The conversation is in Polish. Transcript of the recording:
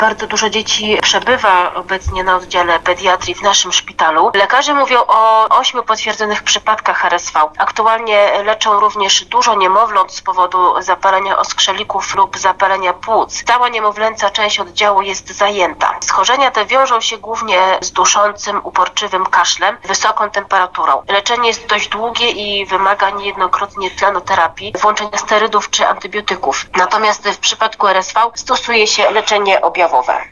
Bardzo dużo dzieci przebywa obecnie na oddziale pediatrii w naszym szpitalu. Lekarze mówią o 8 potwierdzonych przypadkach RSV. Aktualnie leczą również dużo niemowląt z powodu zapalenia oskrzelików lub zapalenia płuc. Cała niemowlęca część oddziału jest zajęta. Schorzenia te wiążą się głównie z duszącym, uporczywym kaszlem, wysoką temperaturą. Leczenie jest dość długie i wymaga niejednokrotnie tlenoterapii, włączenia sterydów czy antybiotyków. Natomiast w przypadku RSV stosuje się leczenie objawowe.